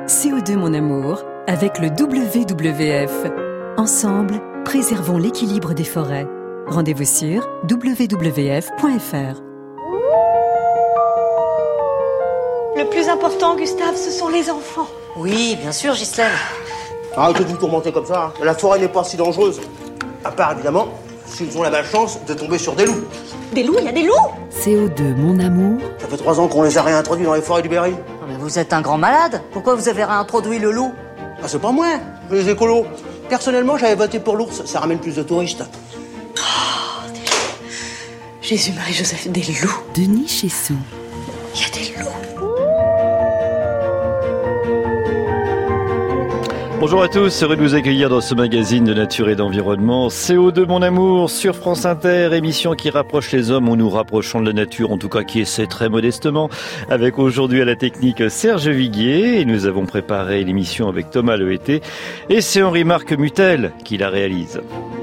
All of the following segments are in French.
CO2 mon amour, avec le WWF. Ensemble, préservons l'équilibre des forêts. Rendez-vous sur www.fr. Le plus important, Gustave, ce sont les enfants. Oui, bien sûr, Ghislaine. Arrêtez de vous tourmenter comme ça. La forêt n'est pas si dangereuse. À part, évidemment, s'ils ont la malchance de tomber sur des loups. Des loups, il y a des loups? CO2 mon amour. Ça fait 3 ans qu'on les a réintroduits dans les forêts du Berry. Non, mais vous êtes un grand malade. Pourquoi vous avez réintroduit le loup? Ah, c'est pas moi, les écolos. Personnellement, j'avais voté pour l'ours. Ça ramène plus de touristes. Jésus, Marie, Joseph, des loups. Denis Chessou. Il y a des loups. Bonjour à tous, heureux de vous accueillir dans ce magazine de nature et d'environnement. CO2 mon amour sur France Inter, émission qui rapproche les hommes ou nous rapprochons de la nature, en tout cas qui essaie très modestement, avec aujourd'hui à la technique Serge Viguier, et nous avons préparé l'émission avec Thomas Lehété, et c'est Henri-Marc Mutel qui la réalise.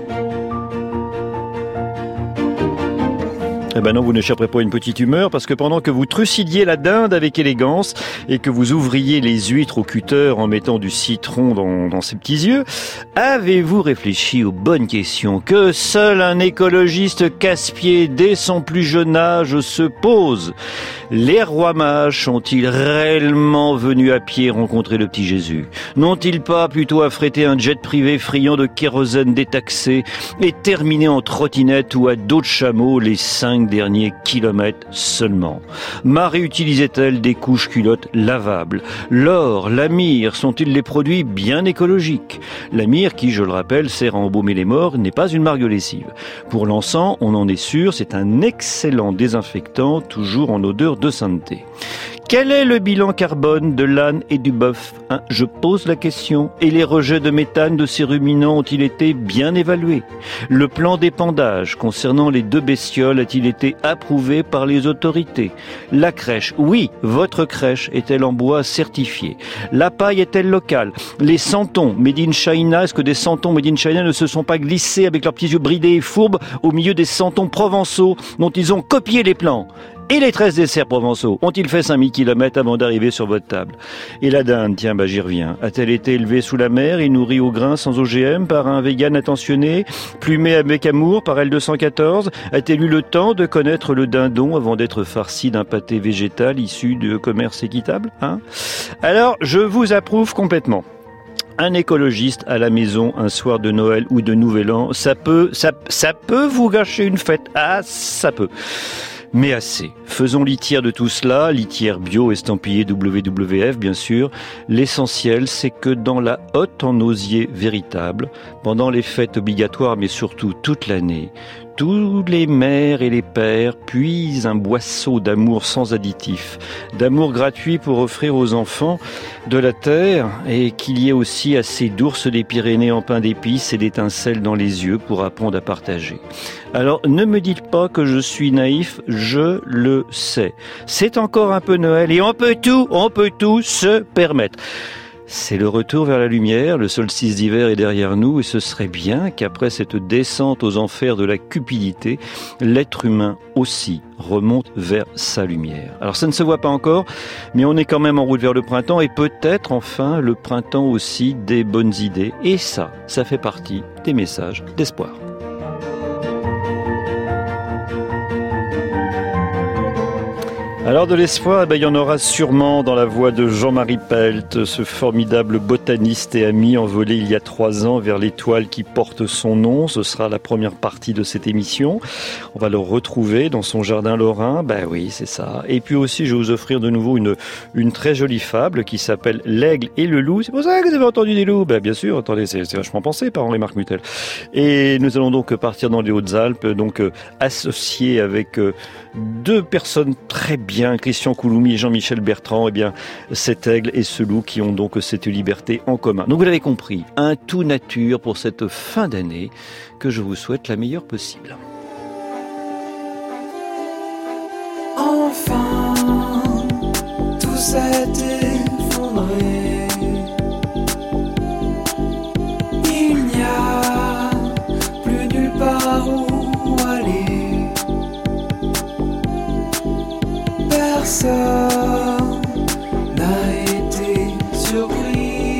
Eh ben non, vous n'échapperez pas à une petite humeur parce que pendant que vous trucidiez la dinde avec élégance et que vous ouvriez les huîtres au cutter en mettant du citron dans ses petits yeux, avez-vous réfléchi aux bonnes questions que seul un écologiste casse-pied dès son plus jeune âge se pose? Les rois mages sont-ils réellement venus à pied rencontrer le petit Jésus? N'ont-ils pas plutôt affrété un jet privé friand de kérosène détaxé et terminé en trottinette ou à dos de chameau les 5 derniers kilomètres seulement? Marie utilisait-elle des couches culottes lavables? L'or, la myrrhe sont-ils des produits bien écologiques? La myrrhe, qui, je le rappelle, sert à embaumer les morts, n'est pas une marque de lessive. Pour l'encens, on en est sûr, c'est un excellent désinfectant, toujours en odeur de sainteté. Quel est le bilan carbone de l'âne et du bœuf? Je pose la question. Et les rejets de méthane de ces ruminants ont-ils été bien évalués? Le plan d'épandage concernant les 2 bestioles a-t-il été approuvé par les autorités? La crèche, oui, votre crèche est-elle en bois certifié? La paille est-elle locale? Les santons made in China, est-ce que des santons made in China ne se sont pas glissés avec leurs petits yeux bridés et fourbes au milieu des santons provençaux dont ils ont copié les plans? Et les 13 desserts provençaux ont-ils fait 5000 km avant d'arriver sur votre table? Et la dinde, tiens, j'y reviens. A-t-elle été élevée sous la mer et nourrie au grain sans OGM par un vegan attentionné, plumé avec amour par L214? A-t-elle eu le temps de connaître le dindon avant d'être farcie d'un pâté végétal issu de commerce équitable? Alors, je vous approuve complètement. Un écologiste à la maison un soir de Noël ou de Nouvel An, ça peut vous gâcher une fête. Ah, ça peut. Mais assez. Faisons litière de tout cela, litière bio estampillée WWF bien sûr. L'essentiel, c'est que dans la hotte en osier véritable, pendant les fêtes obligatoires mais surtout toute l'année, tous les mères et les pères puisent un boisseau d'amour sans additif, d'amour gratuit pour offrir aux enfants de la terre et qu'il y ait aussi assez d'ours des Pyrénées en pain d'épices et d'étincelles dans les yeux pour apprendre à partager. Alors ne me dites pas que je suis naïf, je le sais. C'est encore un peu Noël et on peut tout se permettre. C'est le retour vers la lumière, le solstice d'hiver est derrière nous et ce serait bien qu'après cette descente aux enfers de la cupidité, l'être humain aussi remonte vers sa lumière. Alors ça ne se voit pas encore, mais on est quand même en route vers le printemps et peut-être enfin le printemps aussi des bonnes idées. Et ça fait partie des messages d'espoir. Alors de l'espoir, il y en aura sûrement dans la voix de Jean-Marie Pelt, ce formidable botaniste et ami envolé il y a 3 ans vers l'étoile qui porte son nom. Ce sera la première partie de cette émission. On va le retrouver dans son jardin lorrain. Oui, c'est ça. Et puis aussi, je vais vous offrir de nouveau une très jolie fable qui s'appelle L'aigle et le loup. C'est pour ça que vous avez entendu des loups. Bien sûr, attendez, c'est vachement pensé par Henri-Marc Mutel. Et nous allons donc partir dans les Hautes-Alpes, donc associés avec 2 personnes très bien, Christian Couloumi et Jean-Michel Bertrand, cet aigle et ce loup qui ont donc cette liberté en commun. Donc vous l'avez compris, un tout nature pour cette fin d'année que je vous souhaite la meilleure possible. Enfin, tout s'est effondré. Il n'y a plus nulle part où aller. Personne n'a été surpris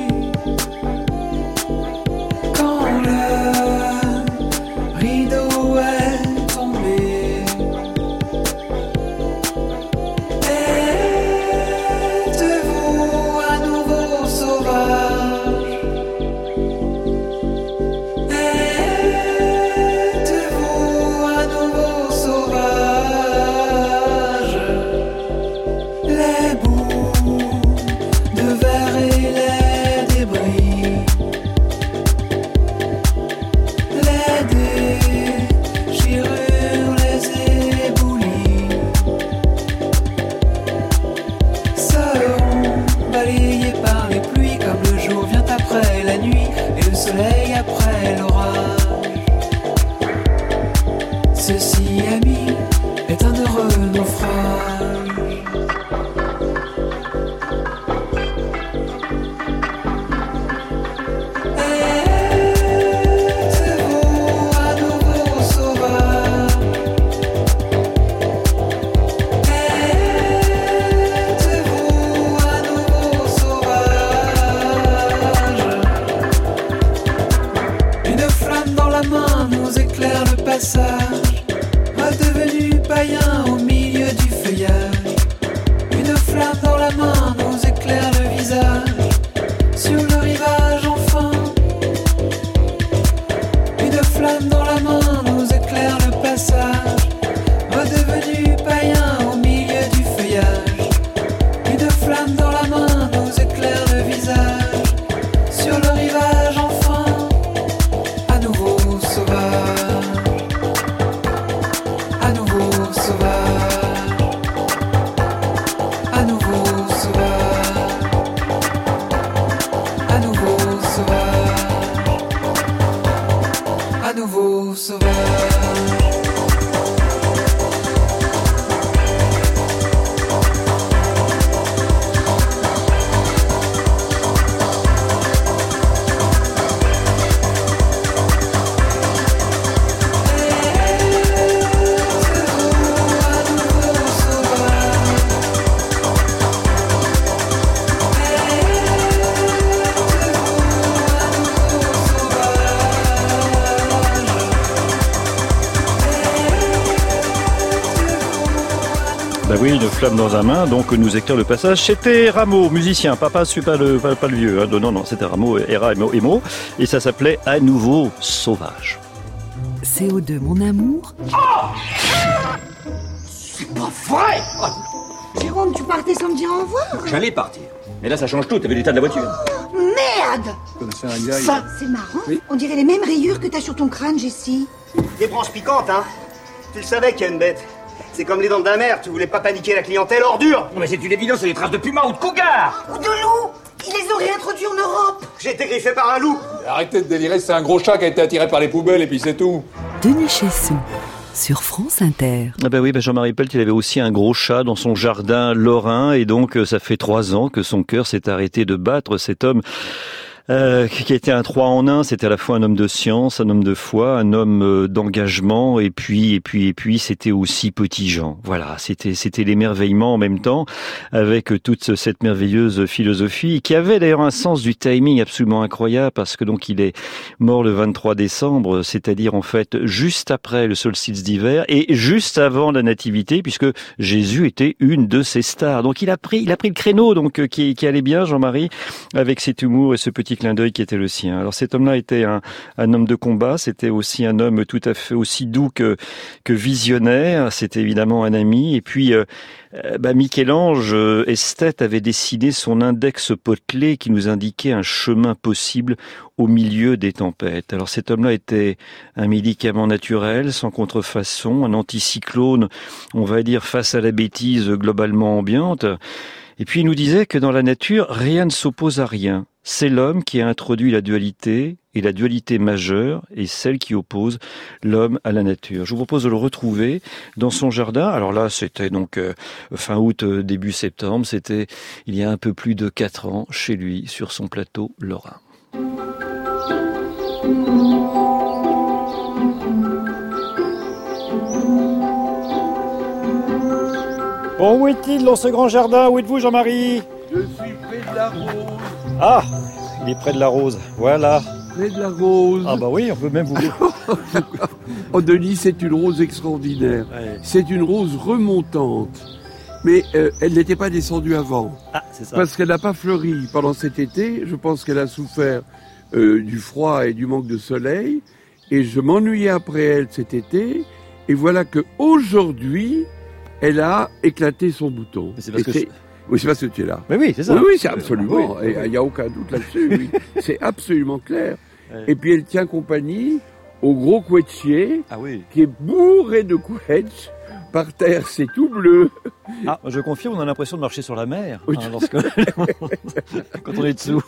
quand le rideau est tombé. Êtes-vous un nouveau sauvage? Êtes-vous un nouveau sauvage? Les bouts de verre et les débris, les déchirures, les éboulis seront balayés par les pluies comme le jour vient après la nuit et le soleil après l'orage. Ceci, ami, est un heureux naufrage. Êtes-vous un nouveau sauvage? Êtes-vous un nouveau sauvage? Une flamme dans la main nous éclaire le passage, redevenu païen au milieu du feuillage. Une flamme dans la main nous éclaire le visage, sur le rivage enfin. Une flamme dans la main nous éclaire le passage, redevenu païen au milieu du feuillage. Une flamme dans la main nous éclaire le visage, sur le rivage enfin. À nouveau sauvage, à nouveau sauvage, à nouveau sauvage, à nouveau sauvage, à nouveau sauvage. Bah oui, une flamme dans la main, donc nous éclaire le passage. C'était Rameau, musicien, pas le vieux, hein. Non, c'était Rameau, Emo, et ça s'appelait À nouveau sauvage. CO2 Mon Amour. C'est pas vrai! Jérôme, tu partais sans me dire au revoir? J'allais partir. Mais là, ça change tout. T'as vu l'état de la voiture? Merde! Ça, C'est marrant. On dirait les mêmes rayures que t'as sur ton crâne, Jessie. Des branches piquantes, hein. Tu le savais qu'il y a une bête. C'est comme les dents de la mer, tu voulais pas paniquer la clientèle, ordure. mais c'est une évidence, c'est des traces de puma ou de cougar! Ou de loup! Ils les ont réintroduits en Europe. J'ai été griffé par un loup. Arrêtez de délirer, c'est un gros chat qui a été attiré par les poubelles et puis c'est tout. Denis Chessou sur France Inter. Ah bah oui, Jean-Marie Pelt, il avait aussi un gros chat dans son jardin lorrain et donc ça fait 3 ans que son cœur s'est arrêté de battre. Cet homme qui était un 3 en 1, c'était à la fois un homme de science, un homme de foi, un homme d'engagement, et puis c'était aussi petit Jean. Voilà, c'était l'émerveillement en même temps, avec toute cette merveilleuse philosophie, qui avait d'ailleurs un sens du timing absolument incroyable, parce que donc il est mort le 23 décembre, c'est-à-dire en fait juste après le solstice d'hiver, et juste avant la nativité, puisque Jésus était une de ses stars. Donc il a pris le créneau, donc qui allait bien, Jean-Marie, avec cet humour et ce petit clin d'œil qui était le sien. Alors cet homme-là était un homme de combat, c'était aussi un homme tout à fait aussi doux que visionnaire, c'était évidemment un ami, et puis Michel-Ange, esthète, avait dessiné son index potelé qui nous indiquait un chemin possible au milieu des tempêtes. Alors cet homme-là était un médicament naturel, sans contrefaçon, un anticyclone, on va dire, face à la bêtise globalement ambiante. Et puis il nous disait que dans la nature, rien ne s'oppose à rien. C'est l'homme qui a introduit la dualité, et la dualité majeure est celle qui oppose l'homme à la nature. Je vous propose de le retrouver dans son jardin. Alors là, c'était donc fin août, début septembre. C'était il y a un peu plus de 4 ans, chez lui, sur son plateau lorrain. Bon, où est-il dans ce grand jardin? Où êtes-vous, Jean-Marie? Je suis pris de la rose. Ah, il est près de la rose. Voilà. Près de la rose. Ah bah oui, on peut même vous... Oh, Denis, c'est une rose extraordinaire. Ouais. C'est une rose remontante. Mais elle n'était pas descendue avant. Ah, c'est ça. Parce qu'elle n'a pas fleuri pendant cet été. Je pense qu'elle a souffert du froid et du manque de soleil. Et je m'ennuyais après elle cet été. Et voilà qu'aujourd'hui, elle a éclaté son bouton. Mais c'est parce que oui, c'est parce que tu es là. Mais oui, c'est ça. Oui, c'est absolument. Oui. Il n'y a aucun doute là-dessus. Oui. C'est absolument clair. Ouais. Et puis elle tient compagnie au gros couettier Ah oui. qui est bourré de couettes. Par terre, c'est tout bleu. Ah, je confirme, on a l'impression de marcher sur la mer Oui. quand on est dessous.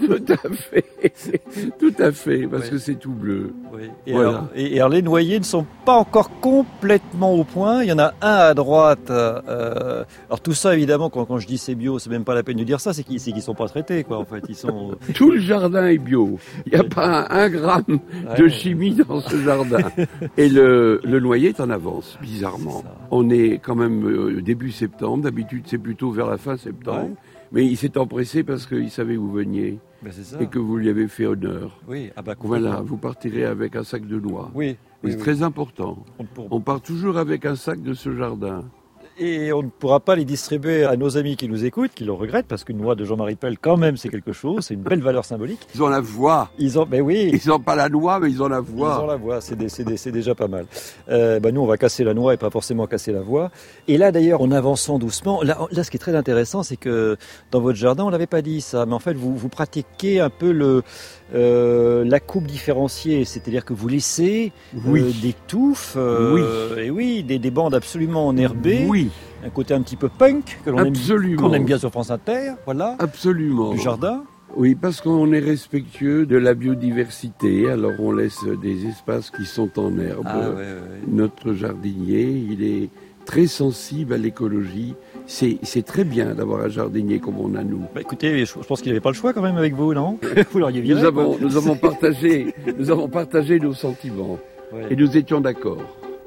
Tout à fait, parce Ouais. que c'est tout bleu. Oui. Et, Voilà. alors les noyers ne sont pas encore complètement au point. Il y en a un à droite. Alors tout ça, évidemment, quand je dis c'est bio, c'est même pas la peine de dire ça, c'est qu'ils sont pas traités, quoi. En fait, ils sont. Tout le jardin est bio. Il n'y a pas un gramme de chimie dans ce jardin. Et le noyer est en avance, bizarrement. On est quand même début septembre. D'habitude, c'est plutôt vers la fin septembre. Ouais. Mais il s'est empressé parce qu'il savait où vous veniez Ben, c'est ça. et que vous lui avez fait honneur. Oui. Ah bah Voilà, vous partirez avec un sac de noix. Oui. C'est très important. On part toujours avec un sac de ce jardin. Et on ne pourra pas les distribuer à nos amis qui nous écoutent, qui le regrettent, parce qu'une noix de Jean-Marie Pell, quand même, c'est quelque chose, c'est une belle valeur symbolique. Ils ont la voix. Ben oui. Ils n'ont pas la noix, mais ils ont la voix. Ils ont la voix, c'est déjà pas mal. Nous, on va casser la noix et pas forcément casser la voix. Et là, d'ailleurs, en avançant doucement, là, ce qui est très intéressant, c'est que dans votre jardin, on l'avait pas dit ça, mais en fait, vous pratiquez un peu la coupe différenciée, c'est-à-dire que vous laissez des touffes, et oui, des bandes absolument enherbées. Oui. Un côté un petit peu punk que qu'on aime bien sur France Inter, voilà. Absolument. Du jardin. Oui, parce qu'on est respectueux de la biodiversité, alors on laisse des espaces qui sont en herbe. Ah, ouais. Notre jardinier, il est très sensible à l'écologie. C'est très bien d'avoir un jardinier comme on a nous. Bah écoutez, je pense qu'il n'avait pas le choix quand même avec vous, non? Vous l'auriez viré. Nous avons partagé nos sentiments et nous étions d'accord.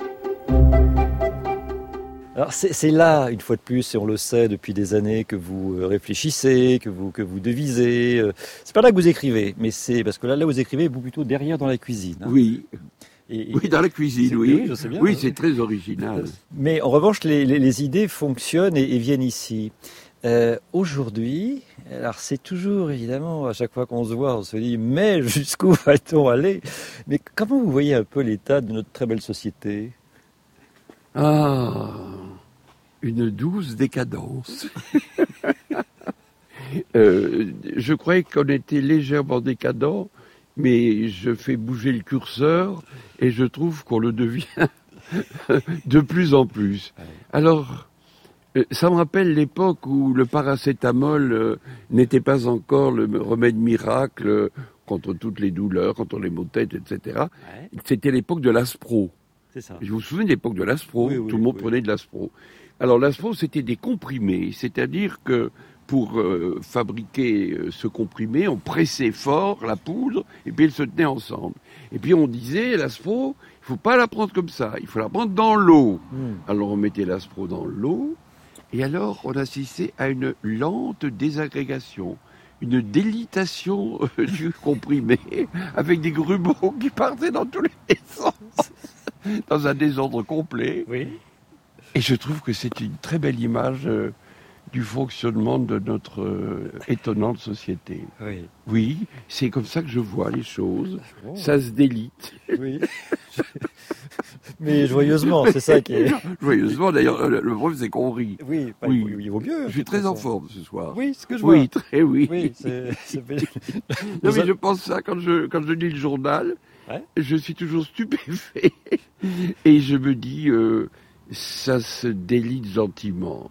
Alors c'est là, une fois de plus, et on le sait depuis des années, que vous réfléchissez, que vous devisez. C'est pas là que vous écrivez, mais c'est parce que là vous écrivez vous plutôt derrière dans la cuisine. Hein. Oui. Oui, dans la cuisine, oui. Oui, je sais bien. Oui, c'est très original. Mais en revanche, les idées fonctionnent et viennent ici. Aujourd'hui, alors c'est toujours évidemment, à chaque fois qu'on se voit, on se dit mais jusqu'où va-t-on aller? Mais comment vous voyez un peu l'état de notre très belle société? Ah, une douce décadence. Je croyais qu'on était légèrement décadent, mais je fais bouger le curseur et je trouve qu'on le devient de plus en plus. Alors, ça me rappelle l'époque où le paracétamol n'était pas encore le remède miracle contre toutes les douleurs, contre les maux de tête, etc. Ouais. C'était l'époque de l'Aspro. C'est ça. Je vous souviens de l'époque de l'Aspro, tout le monde prenait de l'Aspro. Alors l'Aspro, c'était des comprimés, c'est-à-dire que pour fabriquer ce comprimé, on pressait fort la poudre et puis elle se tenait ensemble. Et puis on disait, l'Aspro, il ne faut pas la prendre comme ça, il faut la prendre dans l'eau. Alors on mettait l'Aspro dans l'eau et alors on assistait à une lente désagrégation, une délitation du comprimé avec des grumeaux qui partaient dans tous les sens. Dans un désordre complet. Oui. Et je trouve que c'est une très belle image du fonctionnement de notre étonnante société. Oui. Oui, c'est comme ça que je vois les choses. Bon. Ça se délite. Oui. Mais joyeusement, c'est ça qui est... Joyeusement, d'ailleurs, le problème c'est qu'on rit. Oui, il vaut mieux. Je suis très en forme ce soir. Oui, ce que je vois. Oui, très oui. Oui, non, mais je pense ça quand je lis le journal. Ouais. Je suis toujours stupéfait et je me dis, ça se délite gentiment.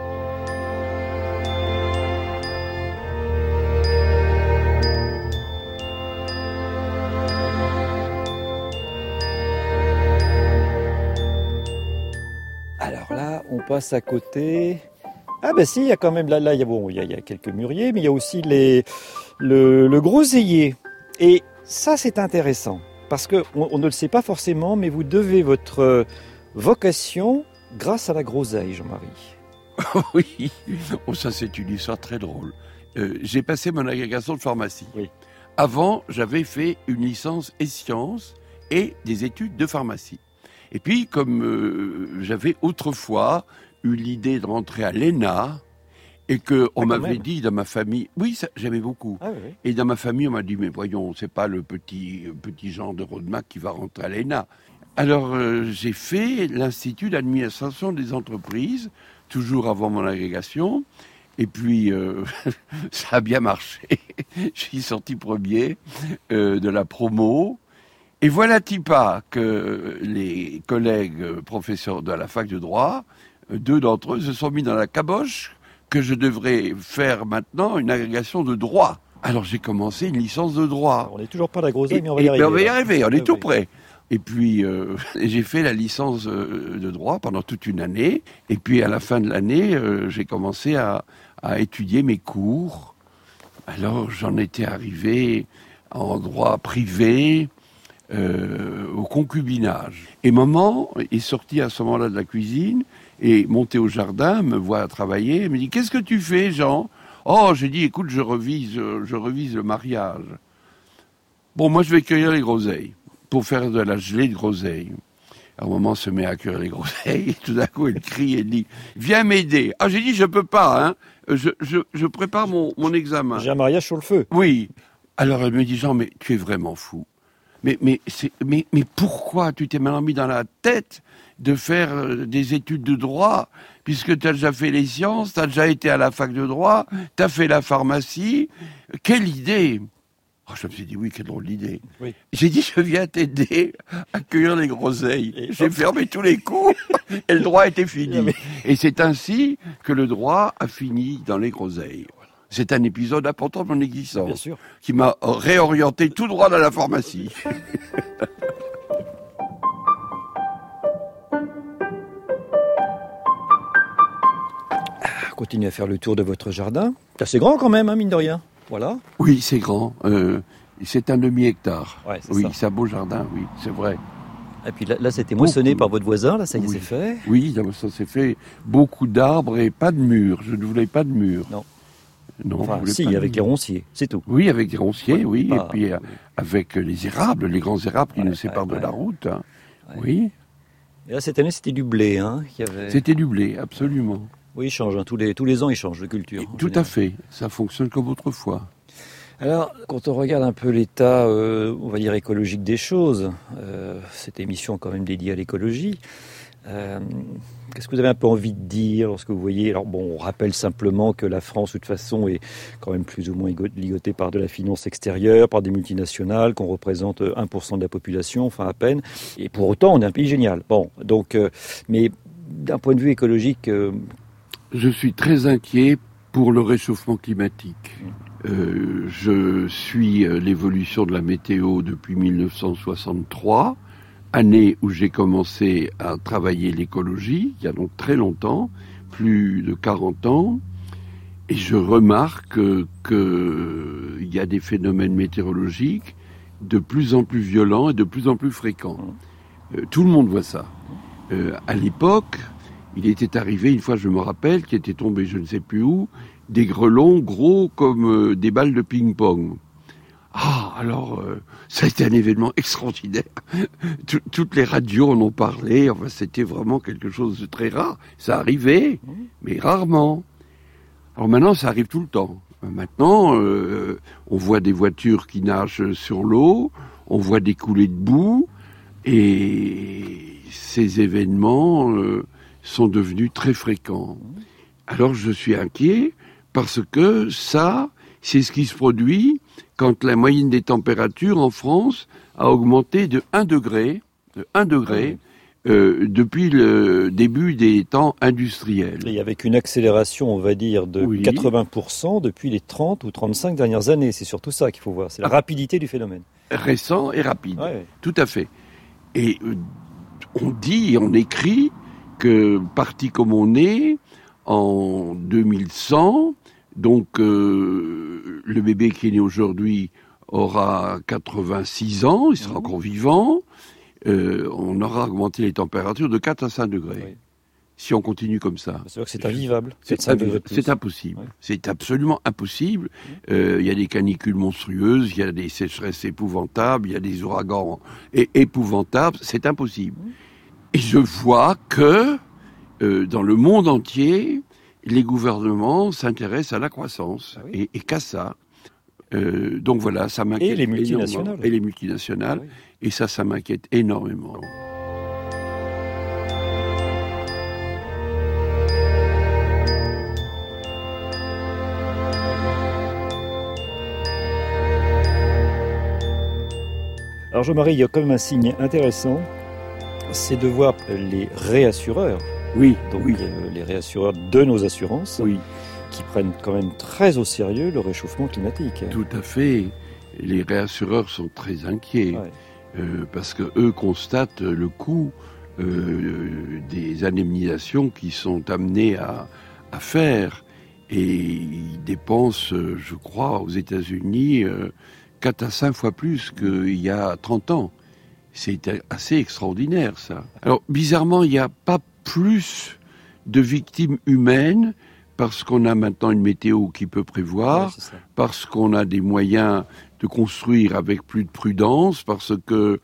Alors là, on passe à côté. Ah ben si, il y a quand même là, il y a quelques mûriers, mais il y a aussi le groseillier. Et ça, c'est intéressant, parce qu'on ne le sait pas forcément, mais vous devez votre vocation grâce à la groseille, Jean-Marie. Oui, ça c'est une histoire très drôle. j'ai passé mon agrégation de pharmacie. Oui. Avant, j'avais fait une licence et sciences et des études de pharmacie. Et puis, comme j'avais autrefois eu l'idée de rentrer à l'ENA, et qu'on m'avait dit dans ma famille, oui, ça, j'aimais beaucoup. Ah, oui. Et dans ma famille, on m'a dit, mais voyons, c'est pas le petit Jean de Rodemack qui va rentrer à l'ENA. Alors, j'ai fait l'Institut d'administration des entreprises, toujours avant mon agrégation. Et puis, ça a bien marché. Je suis sorti premier de la promo. Et voilà-t-il pas que les collègues professeurs de la fac de droit, 2 d'entre eux se sont mis dans la caboche que je devrais faire maintenant une agrégation de droit. Alors j'ai commencé une licence de droit. On n'est toujours pas à la groseille, mais on va y arriver. On va y arriver, on est tout près. Et puis j'ai fait la licence de droit pendant toute une année. Et puis à la fin de l'année, j'ai commencé à étudier mes cours. Alors j'en étais arrivé en droit privé, au concubinage. Et maman est sortie à ce moment-là de la cuisine et montée au jardin, me voit travailler, elle me dit « Qu'est-ce que tu fais, Jean ?» Oh, j'ai dit « Écoute, je revise le mariage. » Bon, moi, je vais cueillir les groseilles pour faire de la gelée de groseilles. Alors, maman se met à cueillir les groseilles et tout d'un coup, elle crie, elle dit « Viens m'aider. » Ah, j'ai dit « Je peux pas, hein. Je prépare mon examen. » J'ai un mariage sur le feu. Oui. Alors, elle me dit « Jean, mais tu es vraiment fou. Mais pourquoi tu t'es maintenant mis dans la tête de faire des études de droit, puisque tu as déjà fait les sciences, tu as déjà été à la fac de droit, tu as fait la pharmacie. Quelle idée !» Oh, je me suis dit, oui, quelle drôle d'idée. Oui. J'ai dit, je viens t'aider à cueillir les groseilles. J'ai fermé tous les coups et le droit était fini. Et c'est ainsi que le droit a fini dans les groseilles. C'est un épisode important de mon existence qui m'a réorienté tout droit dans la pharmacie. Continuez à faire le tour de votre jardin. C'est assez grand quand même, hein, mine de rien. Voilà. Oui, c'est grand. C'est un demi-hectare. Ouais, c'est un beau jardin, oui, c'est vrai. Et puis là c'était moissonné par votre voisin, là, ça y est, c'est fait. Oui, ça s'est fait. Beaucoup d'arbres et pas de murs. Je ne voulais pas de murs. Non. Non, enfin, si, avec les ronciers, c'est tout. Oui, avec les ronciers, oui. Et puis avec les érables, les grands érables qui nous séparent de la route. Hein. Ouais. Oui. Et là, cette année, c'était du blé, hein, qu'il y avait... C'était du blé, absolument. Oui, il change. Hein. Tous les ans, il change de culture. Tout à fait. Ça fonctionne comme autrefois. Alors, quand on regarde un peu l'état, on va dire, écologique des choses, cette émission quand même dédiée à l'écologie, qu'est-ce que vous avez un peu envie de dire lorsque vous voyez... Alors bon, on rappelle simplement que la France, de toute façon, est quand même plus ou moins ligotée par de la finance extérieure, par des multinationales, qu'on représente 1% de la population, enfin à peine. Et pour autant, on est un pays génial. Bon, donc, mais d'un point de vue écologique... Je suis très inquiet pour le réchauffement climatique. Je suis l'évolution de la météo depuis 1963, année où j'ai commencé à travailler l'écologie, il y a donc très longtemps, plus de 40 ans, et je remarque qu'il y a des phénomènes météorologiques de plus en plus violents et de plus en plus fréquents. Tout le monde voit ça. À l'époque, il était arrivé, une fois je me rappelle, qu'il était tombé je ne sais plus où, des grêlons gros comme des balles de ping-pong. Ah, alors, ça a été un événement extraordinaire. Toutes les radios en ont parlé, enfin, c'était vraiment quelque chose de très rare. Ça arrivait, mais rarement. Alors maintenant, ça arrive tout le temps. Maintenant, on voit des voitures qui nagent sur l'eau, on voit des coulées de boue, et ces événements sont devenus très fréquents. Alors je suis inquiet, parce que ça, c'est ce qui se produit quand la moyenne des températures en France a augmenté de 1 degré, depuis le début des temps industriels. Et avec une accélération, on va dire, de 80% depuis les 30 ou 35 dernières années. C'est surtout ça qu'il faut voir, c'est la rapidité du phénomène. Récent et rapide, tout à fait. Et on dit et on écrit que, parti comme on est, en 2100, donc le bébé qui est né aujourd'hui aura 86 ans, il sera encore vivant, on aura augmenté les températures de 4 à 5 degrés. Oui. si on continue comme ça. C'est vrai que c'est invivable. C'est impossible. Ouais. C'est absolument impossible. Il y a des canicules monstrueuses, il y a des sécheresses épouvantables, il y a des ouragans épouvantables. C'est impossible. Et je vois que dans le monde entier, les gouvernements s'intéressent à la croissance et qu'à ça. Donc voilà, ça m'inquiète. Et les multinationales. Et les multinationales. Oui. Et ça m'inquiète énormément. Alors Jean-Marie, il y a quand même un signe intéressant, c'est de voir les réassureurs. Oui, donc oui. Les réassureurs de nos assurances. Oui. Qui prennent quand même très au sérieux le réchauffement climatique. Tout à fait. Les réassureurs sont très inquiets parce que eux constatent le coût des indemnisations qu'ils sont amenés à faire. Et ils dépensent, je crois, aux États-Unis 4 à 5 fois plus qu'il y a 30 ans. C'est assez extraordinaire, ça. Alors, bizarrement, il n'y a pas plus de victimes humaines parce qu'on a maintenant une météo qui peut prévoir, parce qu'on a des moyens de construire avec plus de prudence, parce que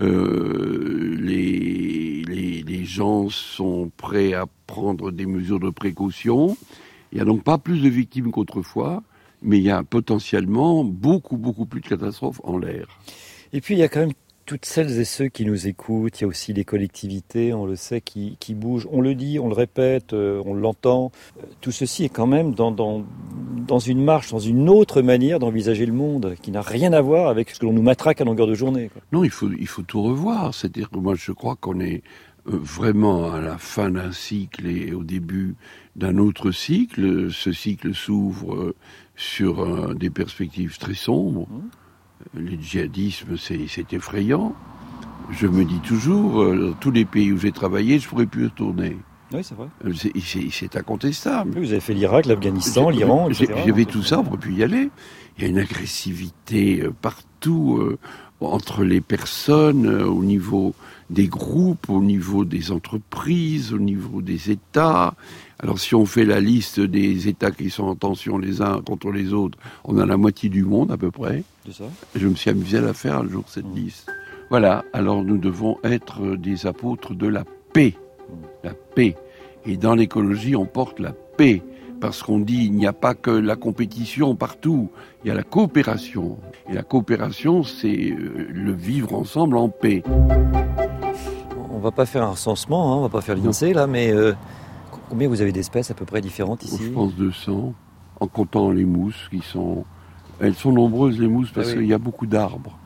les gens sont prêts à prendre des mesures de précaution. Il n'y a donc pas plus de victimes qu'autrefois, mais il y a potentiellement beaucoup plus de catastrophes en l'air. Et puis il y a quand même toutes celles et ceux qui nous écoutent, il y a aussi les collectivités, on le sait, qui bougent. On le dit, on le répète, on l'entend. Tout ceci est quand même dans une marche, dans une autre manière d'envisager le monde, qui n'a rien à voir avec ce que l'on nous matraque à longueur de journée. Non, il faut tout revoir. C'est-à-dire que moi, je crois qu'on est vraiment à la fin d'un cycle et au début d'un autre cycle. Ce cycle s'ouvre sur des perspectives très sombres. Le djihadisme, c'est effrayant. Je me dis toujours, tous les pays où j'ai travaillé, je ne pourrais plus y retourner. Oui, c'est vrai. C'est incontestable. Vous avez fait l'Irak, l'Afghanistan, l'Iran, etc. J'avais tout ça, on ne pourrait plus y aller. Il y a une agressivité partout, entre les personnes, au niveau des groupes, au niveau des entreprises, au niveau des États. Alors si on fait la liste des États qui sont en tension les uns contre les autres, on a la moitié du monde à peu près. C'est ça. Je me suis amusé à la faire un jour, cette liste. Voilà, alors nous devons être des apôtres de la paix. La paix. Et dans l'écologie, on porte la paix. Parce qu'on dit, il n'y a pas que la compétition partout, il y a la coopération. Et la coopération, c'est le vivre ensemble en paix. On va pas faire un recensement, on va pas faire l'INSEE là, mais combien vous avez d'espèces à peu près différentes ici ? Je pense 200, en comptant les mousses qui sont... Elles sont nombreuses les mousses parce qu'il y a beaucoup d'arbres.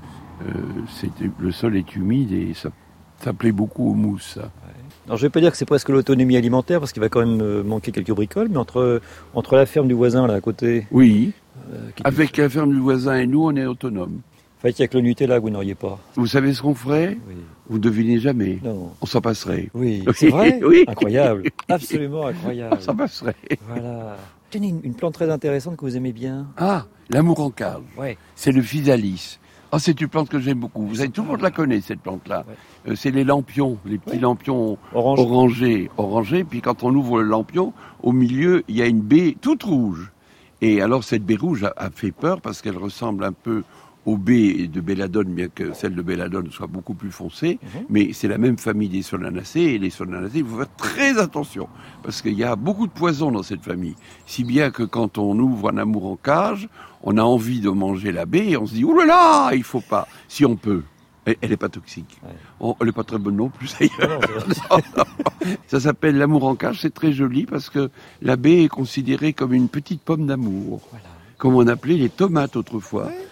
Le sol est humide et ça plaît beaucoup aux mousses, ça. Alors je ne vais pas dire que c'est presque l'autonomie alimentaire parce qu'il va quand même manquer quelques bricoles, mais entre la ferme du voisin là à côté... Oui, avec la ferme du voisin et nous, on est autonomes. En fait, il n'y a que le Nutella que vous n'auriez pas. Vous savez ce qu'on ferait ? Oui. Vous ne devinez jamais. Non. On s'en passerait. Oui, c'est vrai ? Oui. Incroyable, absolument incroyable. On s'en passerait. Voilà. Tenez, une plante très intéressante que vous aimez bien. Ah, l'amour en cave. Ouais. C'est le physalis. Ah, c'est une plante que j'aime beaucoup. Tout le monde la connaît, cette plante-là. Ouais. C'est les lampions, les petits lampions orangés. Puis quand on ouvre le lampion, au milieu, il y a une baie toute rouge. Et alors, cette baie rouge a fait peur parce qu'elle ressemble un peu aux baies de belladone, bien que celle de belladone soit beaucoup plus foncée. Mais c'est la même famille des solanacées. Et les solanacées, il faut faire très attention. Parce qu'il y a beaucoup de poison dans cette famille. Si bien que quand on ouvre un amour en cage, on a envie de manger la baie et on se dit « Ouh là là, il faut pas !» Si on peut. Elle n'est pas toxique. Ouais. Elle n'est pas très bonne non plus, d'ailleurs. Non. Ça s'appelle l'amour en cage. C'est très joli parce que la baie est considérée comme une petite pomme d'amour. Voilà. Comme on appelait les tomates autrefois. Ouais.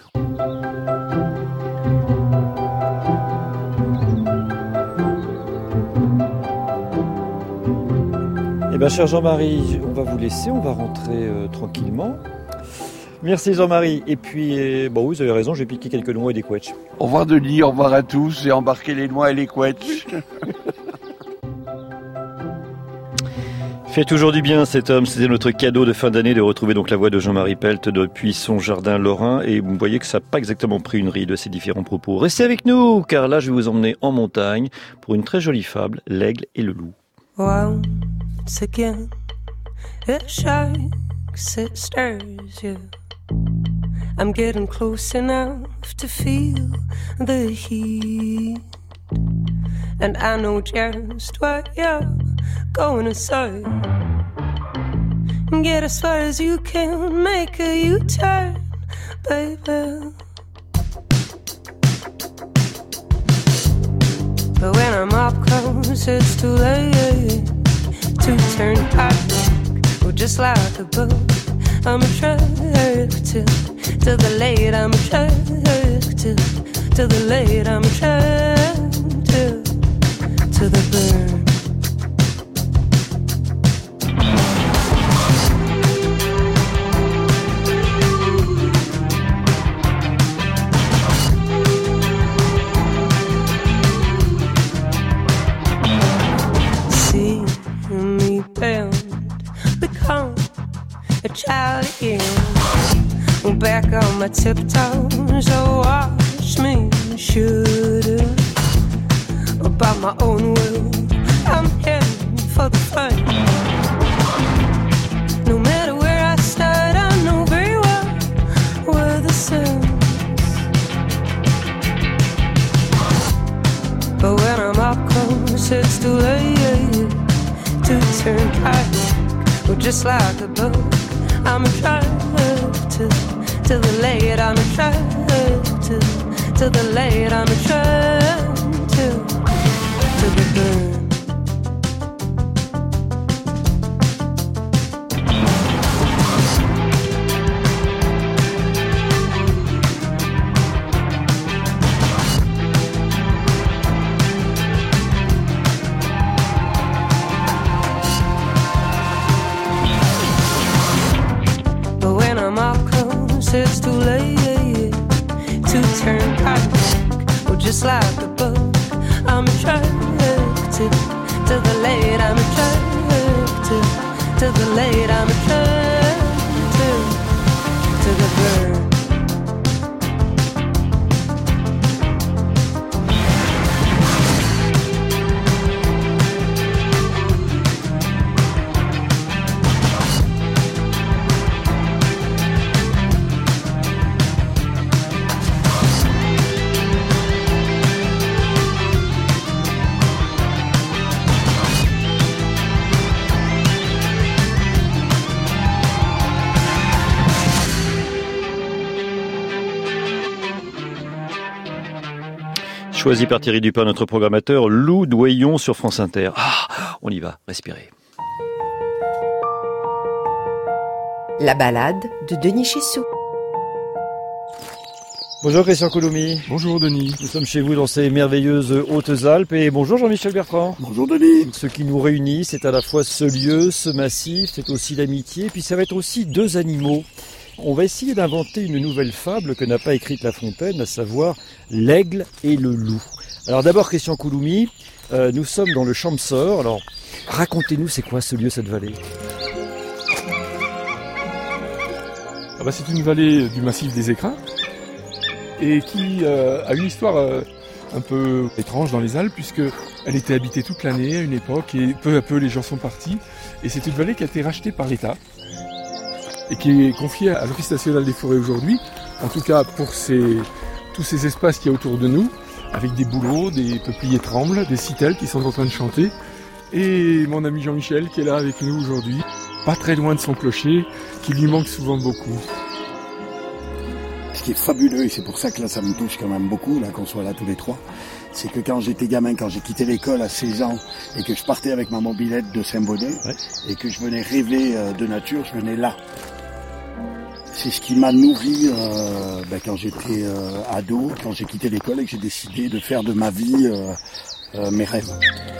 Eh bien, cher Jean-Marie, on va vous laisser, on va rentrer tranquillement. Merci Jean-Marie. Et puis, oui, vous avez raison, j'ai piqué quelques noix et des couettes. Au revoir Denis, au revoir à tous et embarquez les noix et les couettes. Fait toujours du bien cet homme, c'était notre cadeau de fin d'année de retrouver donc la voix de Jean-Marie Pelt depuis son jardin lorrain et vous voyez que ça n'a pas exactement pris une ride de ces différents propos. Restez avec nous car là je vais vous emmener en montagne pour une très jolie fable, l'aigle et le loup. Once again, it shakes, it stirs you. I'm getting close enough to feel the heat, and I know just what you're going to say. Get as far as you can, make a U-turn, baby. But when I'm up close, it's too late to turn back. Oh, just like a boat, I'm attracted to the late. I'm attracted to the late. I'm attracted to the burn. Become a child again. Back on my tiptoes, oh, watch me shoot about my own will. I'm heading for the fight. No matter where I start, I know very well where the sun. But when I'm up close, it's too late to turn back. Just like a boat, I'm attracted to the late. I'm attracted to the late. I'm attracted to the burn. It's too late to turn back. Oh, just like a boat, I'm attracted to the late. I'm attracted to the late. I'm attracted to the burn. Choisi par Thierry Dupin, notre programmateur, Lou Doyon sur France Inter. Ah, on y va, respirez. La balade de Denis Chessou. Bonjour Christian Couloumi. Bonjour Denis. Nous sommes chez vous dans ces merveilleuses Hautes-Alpes et bonjour Jean-Michel Bertrand. Bonjour Denis. Ce qui nous réunit, c'est à la fois ce lieu, ce massif, c'est aussi l'amitié, puis ça va être aussi deux animaux. On va essayer d'inventer une nouvelle fable que n'a pas écrite La Fontaine, à savoir l'aigle et le loup. Alors d'abord Christian Couloumi, nous sommes dans le Champsaur. Alors racontez-nous, c'est quoi ce lieu, cette vallée ? C'est une vallée du massif des Écrins et qui a une histoire un peu étrange dans les Alpes, puisque elle était habitée toute l'année à une époque et peu à peu les gens sont partis. Et c'est une vallée qui a été rachetée par l'État et qui est confiée à l'Office national des forêts aujourd'hui, en tout cas pour tous ces espaces qu'il y a autour de nous, avec des bouleaux, des peupliers trembles, des citelles qui sont en train de chanter, et mon ami Jean-Michel qui est là avec nous aujourd'hui, pas très loin de son clocher, qui lui manque souvent beaucoup. Ce qui est fabuleux, et c'est pour ça que là ça me touche quand même beaucoup, là qu'on soit là tous les trois, c'est que quand j'étais gamin, quand j'ai quitté l'école à 16 ans, et que je partais avec ma mobilette de Saint-Bonnet, et que je venais rêver de nature, je venais là. C'est ce qui m'a nourri quand j'étais ado, quand j'ai quitté l'école et que j'ai décidé de faire de ma vie mes rêves.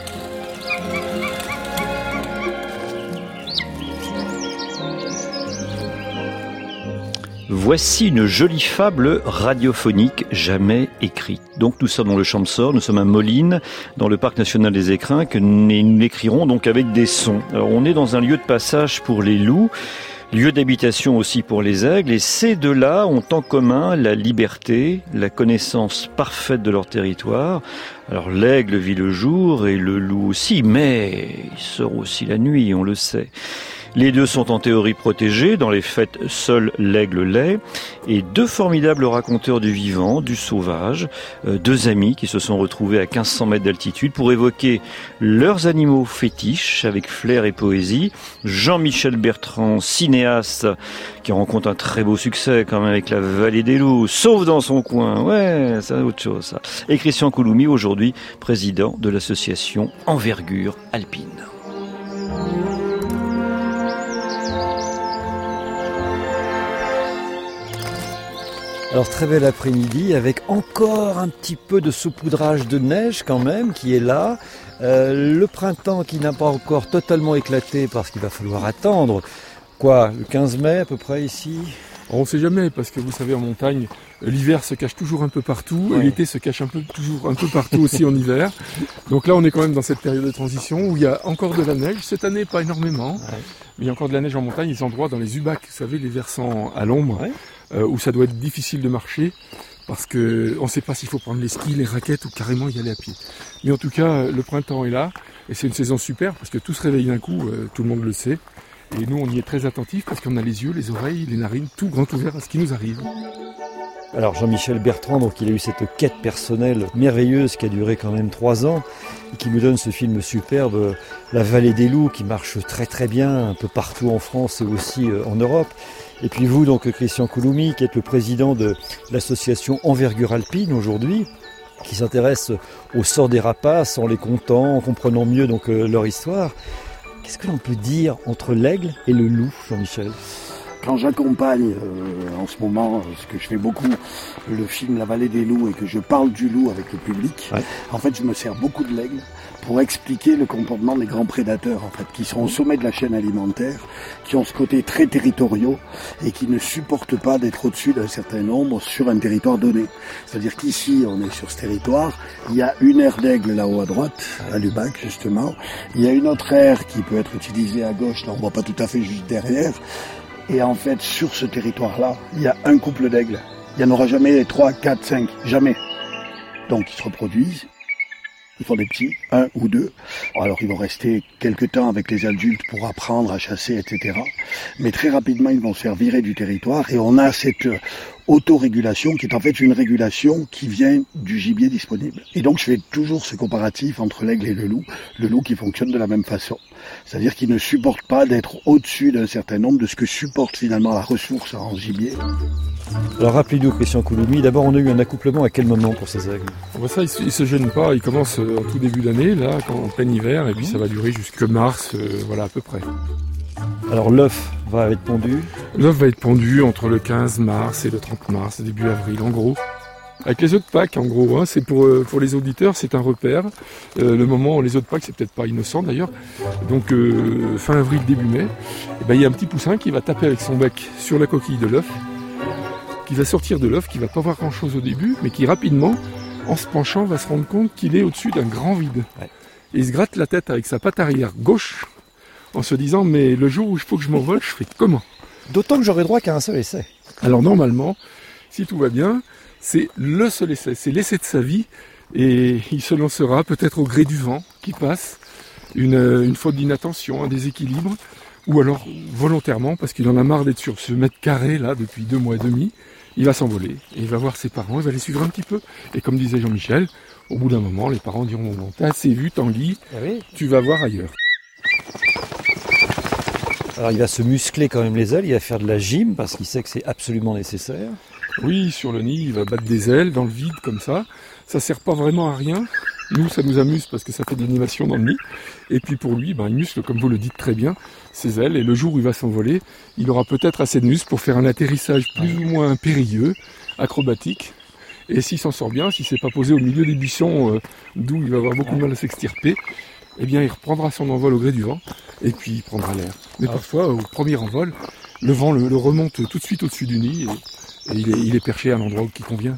Voici une jolie fable radiophonique jamais écrite. Donc nous sommes dans le Champsaur, nous sommes à Moline, dans le parc national des Écrins, que nous l'écrirons donc avec des sons. Alors on est dans un lieu de passage pour les loups. Lieu d'habitation aussi pour les aigles, et ces deux-là ont en commun la liberté, la connaissance parfaite de leur territoire. Alors l'aigle vit le jour et le loup aussi, mais il sort aussi la nuit, on le sait. Les deux sont en théorie protégés, dans les faits, seul l'aigle l'est, et deux formidables raconteurs du vivant, du sauvage, deux amis qui se sont retrouvés à 1500 mètres d'altitude pour évoquer leurs animaux fétiches avec flair et poésie. Jean-Michel Bertrand, cinéaste, qui rencontre un très beau succès quand même avec La Vallée des Loups, sauf dans son coin, ouais, c'est autre chose ça. Et Christian Couloumi, aujourd'hui président de l'association Envergure Alpine. Alors très bel après-midi avec encore un petit peu de saupoudrage de neige quand même qui est là. Le printemps qui n'a pas encore totalement éclaté parce qu'il va falloir attendre. Quoi, le 15 mai à peu près ici ? On ne sait jamais parce que vous savez en montagne, l'hiver se cache toujours un peu partout et l'été se cache toujours un peu partout aussi en hiver. Donc là on est quand même dans cette période de transition où il y a encore de la neige. Cette année pas énormément, mais il y a encore de la neige en montagne, des endroits dans les Ubacs, vous savez les versants à l'ombre. Où ça doit être difficile de marcher parce que on ne sait pas s'il faut prendre les skis, les raquettes ou carrément y aller à pied. Mais en tout cas, le printemps est là et c'est une saison super parce que tout se réveille d'un coup, tout le monde le sait. Et nous, on y est très attentifs parce qu'on a les yeux, les oreilles, les narines, tout grand ouvert à ce qui nous arrive. Alors Jean-Michel Bertrand, donc il a eu cette quête personnelle merveilleuse qui a duré quand même 3 ans et qui nous donne ce film superbe, La Vallée des Loups, qui marche très très bien un peu partout en France et aussi en Europe. Et puis vous, donc Christian Couloumi, qui êtes le président de l'association Envergure Alpine aujourd'hui, qui s'intéresse au sort des rapaces en les comptant, en comprenant mieux donc leur histoire. Qu'est-ce que l'on peut dire entre l'aigle et le loup, Jean-Michel ? Quand j'accompagne en ce moment, ce que je fais beaucoup, le film La Vallée des Loups et que je parle du loup avec le public, en fait je me sers beaucoup de l'aigle pour expliquer le comportement des grands prédateurs en fait, qui sont au sommet de la chaîne alimentaire, qui ont ce côté très territoriaux et qui ne supportent pas d'être au-dessus d'un certain nombre sur un territoire donné. C'est-à-dire qu'ici on est sur ce territoire, il y a une aire d'aigle là-haut à droite, à l'Ubac justement, il y a une autre aire qui peut être utilisée à gauche, là on voit pas tout à fait juste derrière. Et en fait, sur ce territoire-là, il y a un couple d'aigles. Il n'y en aura jamais 3, 4, 5, jamais. Donc ils se reproduisent, ils font des petits, 1 ou 2. Alors ils vont rester quelques temps avec les adultes pour apprendre à chasser, etc. Mais très rapidement, ils vont se faire virer du territoire et on a cette autorégulation qui est en fait une régulation qui vient du gibier disponible. Et donc je fais toujours ce comparatif entre l'aigle et le loup qui fonctionne de la même façon. C'est-à-dire qu'il ne supporte pas d'être au-dessus d'un certain nombre de ce que supporte finalement la ressource en gibier. Alors rappelez-nous Christian Couloumi, d'abord on a eu un accouplement à quel moment pour ces aigles ? Ça, ils ne se gênent pas, ils commencent en tout début d'année, là, en plein hiver, et puis ça va durer jusque mars, voilà à peu près. Alors l'œuf va être pondu ? L'œuf va être pondu entre le 15 mars et le 30 mars, début avril en gros. Avec les œufs de Pâques en gros, hein, c'est pour les auditeurs, c'est un repère. Le moment où les œufs de Pâques, c'est peut-être pas innocent d'ailleurs. Donc fin avril, début mai, il y a un petit poussin qui va taper avec son bec sur la coquille de l'œuf, qui va sortir de l'œuf, qui va pas voir grand chose au début, mais qui rapidement, en se penchant, va se rendre compte qu'il est au-dessus d'un grand vide. Et il se gratte la tête avec sa patte arrière gauche, en se disant mais le jour où il faut que je m'envole, je fais comment ? D'autant que j'aurai droit qu'à un seul essai. Alors normalement, si tout va bien, c'est le seul essai, c'est l'essai de sa vie, et il se lancera peut-être au gré du vent qui passe, une faute d'inattention, un déséquilibre, ou alors volontairement, parce qu'il en a marre d'être sur ce mètre carré là depuis 2 mois et demi, il va s'envoler, et il va voir ses parents, il va les suivre un petit peu, et comme disait Jean-Michel, au bout d'un moment, les parents diront bon, t'as assez vu Tanguy, tu vas voir ailleurs. Alors il va se muscler quand même les ailes, il va faire de la gym parce qu'il sait que c'est absolument nécessaire. Oui, sur le nid, il va battre des ailes dans le vide comme ça. Ça sert pas vraiment à rien. Nous, ça nous amuse parce que ça fait de l'animation dans le nid. Et puis pour lui, il muscle, comme vous le dites très bien, ses ailes. Et le jour où il va s'envoler, il aura peut-être assez de muscles pour faire un atterrissage plus ou moins périlleux, acrobatique. Et s'il s'en sort bien, s'il ne s'est pas posé au milieu des buissons d'où il va avoir beaucoup de mal à s'extirper, eh bien il reprendra son envol au gré du vent et puis il prendra l'air. Mais parfois, au premier envol, le vent le remonte tout de suite au-dessus du nid et il est perché à l'endroit qui convient.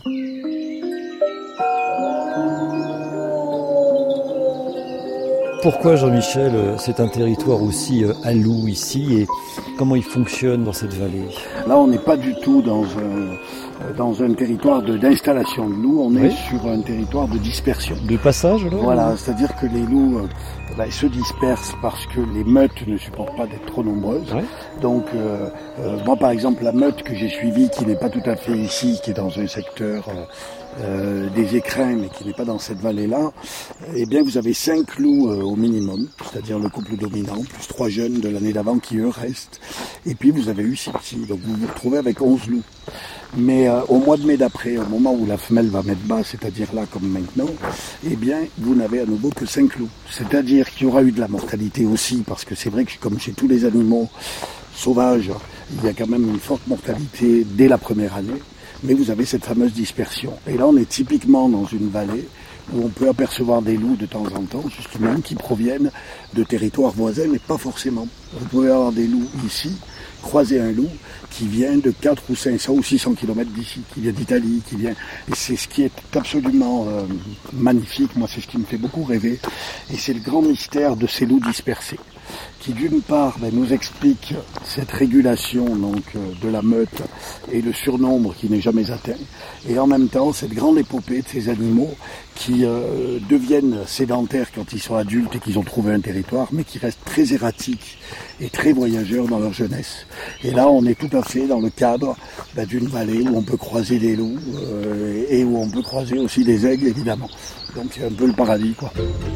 Pourquoi, Jean-Michel, c'est un territoire aussi à loup ici et comment il fonctionne dans cette vallée? Là, on n'est pas du tout dans un territoire d'installation de loups, on est sur un territoire de dispersion. De passage, alors? Voilà, c'est-à-dire que les loups se dispersent parce que les meutes ne supportent pas d'être trop nombreuses. Ouais. Donc, moi, par exemple, la meute que j'ai suivie, qui n'est pas tout à fait ici, qui est dans un secteur des écrins, mais qui n'est pas dans cette vallée-là, eh bien, vous avez 5 loups au minimum, c'est-à-dire le couple dominant, plus 3 jeunes de l'année d'avant qui, eux, restent. Et puis, vous avez eu 6 petits, donc vous vous retrouvez avec 11 loups. Mais au mois de mai d'après, au moment où la femelle va mettre bas, c'est-à-dire là comme maintenant, eh bien, vous n'avez à nouveau que 5 loups. C'est-à-dire qu'il y aura eu de la mortalité aussi, parce que c'est vrai que comme chez tous les animaux sauvages, il y a quand même une forte mortalité dès la première année, mais vous avez cette fameuse dispersion. Et là, on est typiquement dans une vallée où on peut apercevoir des loups de temps en temps, justement, qui proviennent de territoires voisins, mais pas forcément. Vous pouvez avoir des loups ici, croiser un loup qui vient de 4 ou 500 ou 600 km d'ici, qui vient d'Italie, qui vient... Et c'est ce qui est absolument magnifique, moi c'est ce qui me fait beaucoup rêver, et c'est le grand mystère de ces loups dispersés, qui d'une part nous explique cette régulation donc, de la meute et le surnombre qui n'est jamais atteint, et en même temps cette grande épopée de ces animaux qui deviennent sédentaires quand ils sont adultes et qu'ils ont trouvé un territoire, mais qui restent très erratiques et très voyageurs dans leur jeunesse. Et là, on est tout à fait dans le cadre d'une vallée où on peut croiser des loups et où on peut croiser aussi des aigles, évidemment. Donc c'est un peu le paradis, quoi.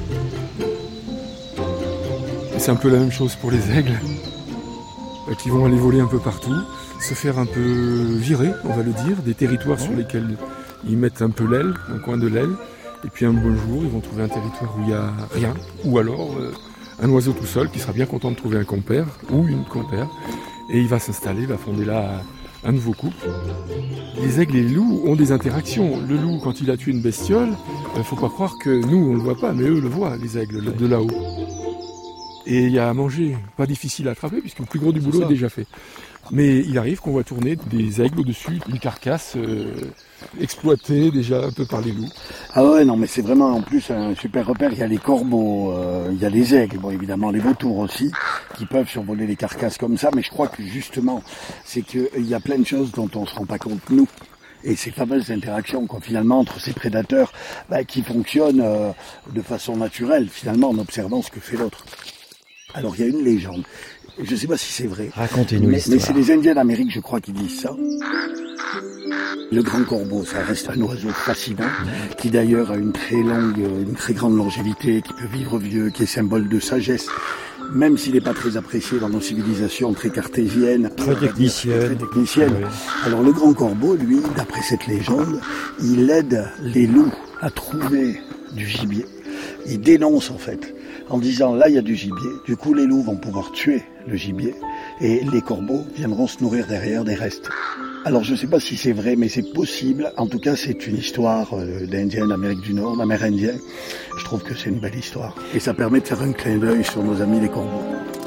C'est un peu la même chose pour les aigles, qui vont aller voler un peu partout, se faire un peu virer, on va le dire, des territoires sur lesquels ils mettent un peu l'aile, un coin de l'aile, et puis un beau jour, ils vont trouver un territoire où il n'y a rien, ou alors un oiseau tout seul qui sera bien content de trouver un compère, ou une compère, et il va s'installer, va fonder là un nouveau couple. Les aigles et les loups ont des interactions. Le loup, quand il a tué une bestiole, il ne faut pas croire que nous, on ne le voit pas, mais eux le voient, les aigles, de là-haut. Et il y a à manger, pas difficile à attraper, puisque le plus gros du boulot est déjà fait. Mais il arrive qu'on voit tourner des aigles au-dessus d'une carcasse exploitée déjà un peu par les loups. Ah ouais, non, mais c'est vraiment en plus un super repère. Il y a les corbeaux, il y a les aigles, bon évidemment les vautours aussi, qui peuvent survoler les carcasses comme ça. Mais je crois que justement, c'est qu'il y a plein de choses dont on ne se rend pas compte, nous. Et ces fameuses interactions, finalement, entre ces prédateurs, qui fonctionnent de façon naturelle, finalement, en observant ce que fait l'autre. Alors, il y a une légende. Je ne sais pas si c'est vrai. Racontez-nous l'histoire. Mais c'est les Indiens d'Amérique, je crois, qui disent ça. Le grand corbeau, ça reste un oiseau fascinant, qui d'ailleurs a une très grande longévité, qui peut vivre vieux, qui est symbole de sagesse, même s'il n'est pas très apprécié dans nos civilisations très cartésiennes. Très techniciennes. Oui. Alors le grand corbeau, lui, d'après cette légende, il aide les loups à trouver du gibier. Il dénonce en fait, en disant là il y a du gibier, du coup les loups vont pouvoir tuer le gibier et les corbeaux viendront se nourrir derrière des restes. Alors je ne sais pas si c'est vrai, mais c'est possible. En tout cas, c'est une histoire d'Indiens d'Amérique du Nord, d'Amérindiens. Je trouve que c'est une belle histoire. Et ça permet de faire un clin d'œil sur nos amis les corbeaux.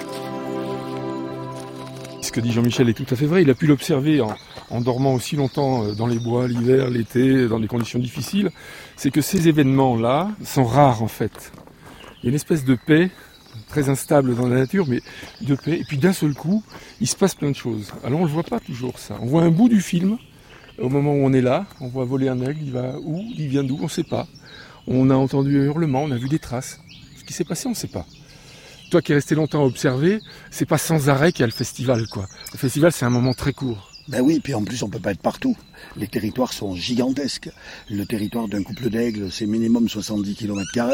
Ce que dit Jean-Michel est tout à fait vrai. Il a pu l'observer en dormant aussi longtemps dans les bois, l'hiver, l'été, dans des conditions difficiles. C'est que ces événements-là sont rares en fait. Il y a une espèce de paix très instable dans la nature, mais de paix. Et puis d'un seul coup, il se passe plein de choses. Alors on ne le voit pas toujours ça. On voit un bout du film, au moment où on est là, on voit voler un aigle, il va où, il vient d'où, on ne sait pas. On a entendu un hurlement, on a vu des traces. Ce qui s'est passé, on ne sait pas. Toi qui es resté longtemps à observer, c'est pas sans arrêt qu'il y a le festival, quoi. Le festival, c'est un moment très court. Ben oui, puis en plus on peut pas être partout. Les territoires sont gigantesques. Le territoire d'un couple d'aigles, c'est minimum 70 km².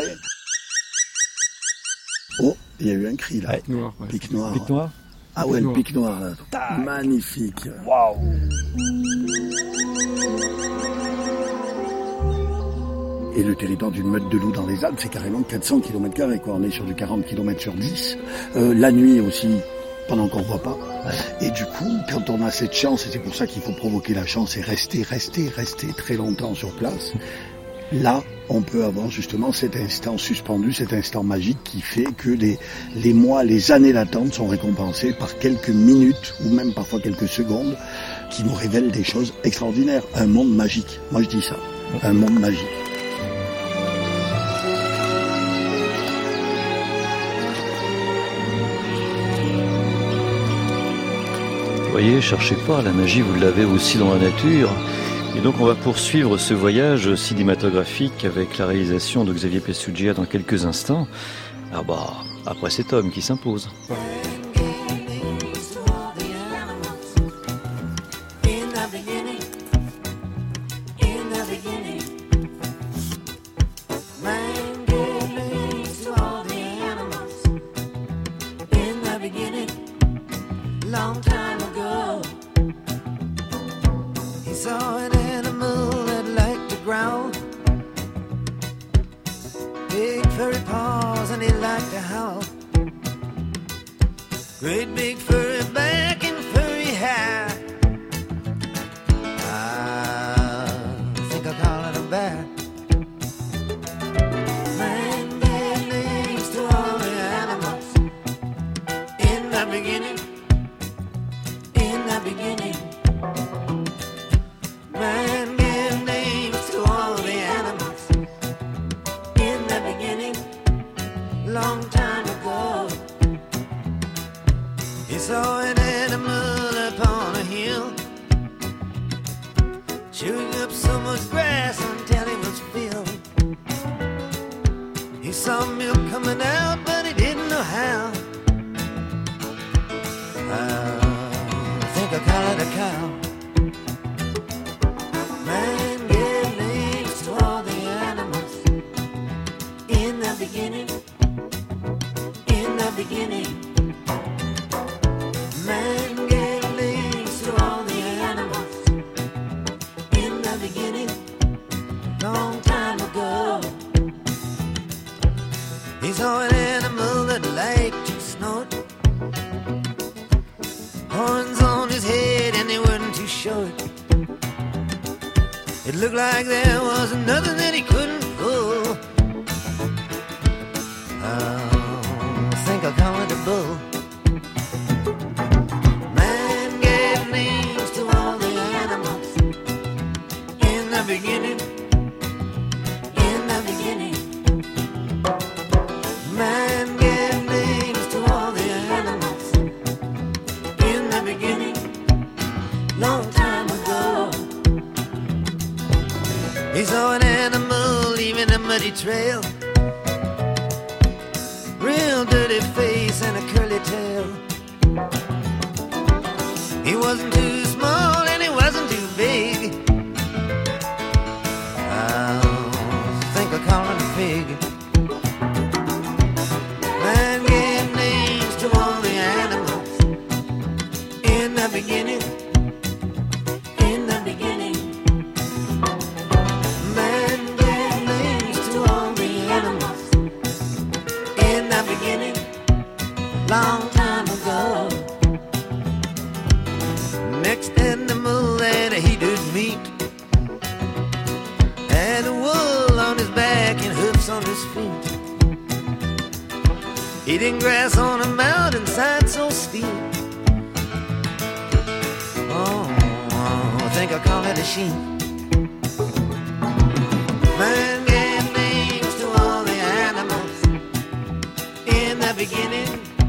Oh, il y a eu un cri là. Pic noir. Ouais. Pic noir. Pic noir. Ah ouais, le pic noir là. Magnifique. Waouh. Et le territoire d'une meute de loups dans les Alpes, c'est carrément 400 km², quoi. On est sur du 40 km sur 10. La nuit aussi, pendant qu'on ne voit pas. Et du coup, quand on a cette chance, et c'est pour ça qu'il faut provoquer la chance et rester très longtemps sur place, là, on peut avoir justement cet instant suspendu, cet instant magique qui fait que les mois, les années d'attente sont récompensés par quelques minutes ou même parfois quelques secondes qui nous révèlent des choses extraordinaires. Un monde magique. Moi, je dis ça. Un monde magique. voyez, cherchez pas, la magie vous l'avez aussi dans la nature. Et donc on va poursuivre ce voyage cinématographique avec la réalisation de Xavier Pessugia dans quelques instants. Ah bah, après cet homme qui s'impose. Great big furry back and furry hair. I think I'll call it a bear. Man gave names to all the animals. In the beginning, man gave names to all the animals. In the beginning, long time ago. He saw an animal upon a hill, chewing up so much grass until it was filled. He saw milk coming out, but he didn't know how. I think I call it a cow. Man gave names to all the animals. In the beginning, man gave names to all the animals. In the beginning, long time ago. He saw an animal that liked to snort, horns on his head and they weren't too short. It looked like there was nothing that he couldn't pull. I think I'll call it a bull. Man gave names to all the animals. In the beginning, man gave names to all the animals. In the beginning, long time ago. He saw an animal leaving a muddy trail, real dirty face and a curly tail. He wasn't too small and he wasn't too big. I think I'll call him a pig. Man gave names to all the animals. In the beginning, man gave names to all the animals. In the beginning, long time ago. Next animal that he did meet had wool on his back and hoofs on his feet, eating grass on a mountainside so steep. Oh, I think I'll call it a sheep. Man gave names to all the animals. In the beginning.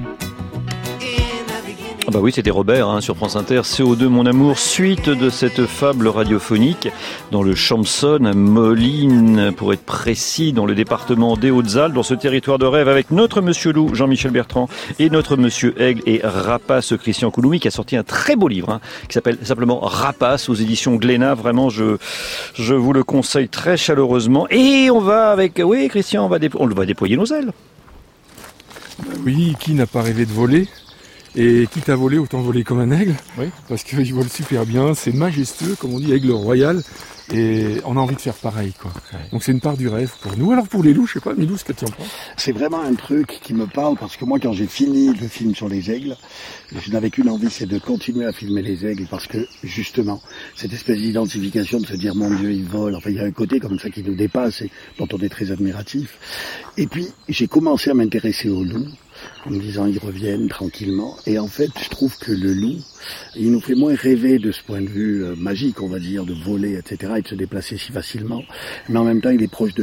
Ah bah oui, c'était Robert sur France Inter, CO2 mon amour, suite de cette fable radiophonique dans le Champson à Moline, pour être précis, dans le département des Hautes-Alpes, dans ce territoire de rêve, avec notre Monsieur Loup, Jean-Michel Bertrand, et notre Monsieur Aigle et Rapace, Christian Couloumi, qui a sorti un très beau livre qui s'appelle simplement Rapace aux éditions Glénat. Vraiment, je vous le conseille très chaleureusement. Et on va avec, oui Christian, on va déployer nos ailes. Oui, qui n'a pas rêvé de voler ? Et quitte à voler, autant voler comme un aigle, oui. Parce qu'il vole super bien, c'est majestueux, comme on dit, aigle royal, et on a envie de faire pareil, quoi. Ouais. Donc c'est une part du rêve pour nous. Alors pour les loups, je sais pas, Milou, ce que tu en penses ? C'est vraiment un truc qui me parle, parce que moi, quand j'ai fini le film sur les aigles, je n'avais qu'une envie, c'est de continuer à filmer les aigles, parce que, justement, cette espèce d'identification, de se dire, mon Dieu, ils volent, enfin, il y a un côté comme ça qui nous dépasse, et dont on est très admiratif. Et puis, j'ai commencé à m'intéresser aux loups, en me disant ils reviennent tranquillement, et en fait je trouve que le loup, il nous fait moins rêver de ce point de vue magique, on va dire, de voler, etc., et de se déplacer si facilement, mais en même temps il est proche de nous.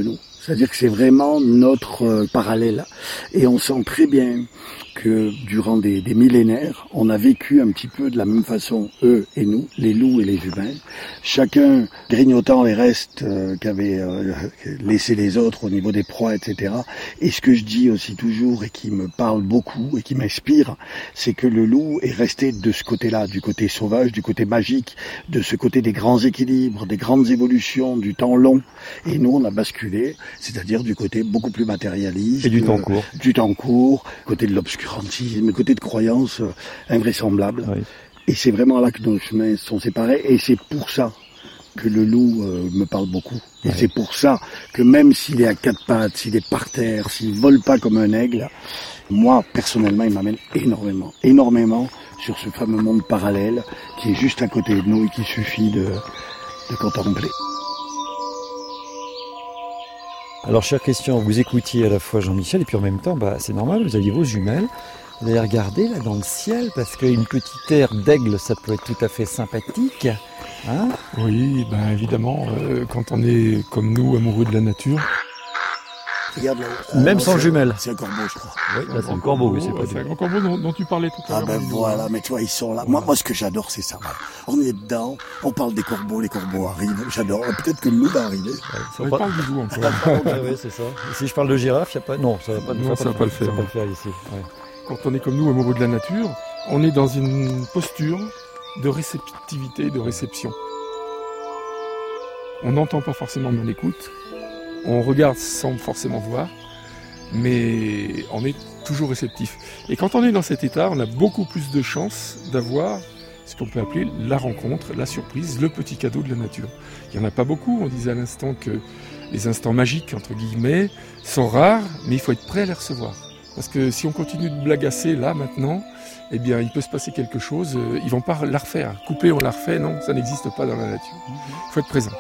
C'est-à-dire que c'est vraiment notre parallèle. Et on sent très bien que durant des millénaires, on a vécu un petit peu de la même façon, eux et nous, les loups et les humains, chacun grignotant les restes qu'avaient laissé les autres au niveau des proies, etc. Et ce que je dis aussi toujours et qui me parle beaucoup et qui m'inspire, c'est que le loup est resté de ce côté-là, du côté sauvage, du côté magique, de ce côté des grands équilibres, des grandes évolutions, du temps long. Et nous, on a basculé, c'est-à-dire du côté beaucoup plus matérialiste. Et du temps court. Du temps court, côté de l'obscurantisme, côté de croyances invraisemblables. Oui. Et c'est vraiment là que nos chemins sont séparés. Et c'est pour ça que le loup me parle beaucoup. Et c'est pour ça que même s'il est à quatre pattes, s'il est par terre, s'il vole pas comme un aigle, moi, personnellement, il m'amène énormément sur ce fameux monde parallèle qui est juste à côté de nous et qu'il suffit de contempler. Alors, chère Christian, vous écoutiez à la fois Jean-Michel et puis en même temps, c'est normal, vous aviez vos jumelles. Vous allez regarder là dans le ciel parce qu'une petite aire d'aigle, ça peut être tout à fait sympathique. Hein? Oui, évidemment, quand on est comme nous, amoureux de la nature. Regarde là, même sans jumelles. C'est un corbeau, je crois. Oui, là, c'est un corbeau, oui, c'est pas c'est un corbeau dont tu parlais tout à l'heure. Voilà, mais tu vois, ils sont là. Moi, ce que j'adore, c'est ça. On est dedans, on parle des corbeaux, les corbeaux arrivent. J'adore. Peut-être que le loup va arriver. On parle du loup encore. Oui, c'est ça. Et si je parle de girafe, il n'y a pas. Non, ça va pas. Non, ça va pas le faire. Ça va pas le faire ici. Ouais. Quand on est comme nous, amoureux de la nature, on est dans une posture de réceptivité, de réception. On n'entend pas forcément, mais on écoute. On regarde sans forcément voir, mais on est toujours réceptif. Et quand on est dans cet état, on a beaucoup plus de chances d'avoir ce qu'on peut appeler la rencontre, la surprise, le petit cadeau de la nature. Il n'y en a pas beaucoup. On disait à l'instant que les instants magiques, entre guillemets, sont rares, mais il faut être prêt à les recevoir. Parce que si on continue de blagasser là, maintenant, eh bien, il peut se passer quelque chose. Ils vont pas la refaire. Couper, on la refait. Non, ça n'existe pas dans la nature. Il faut être présent.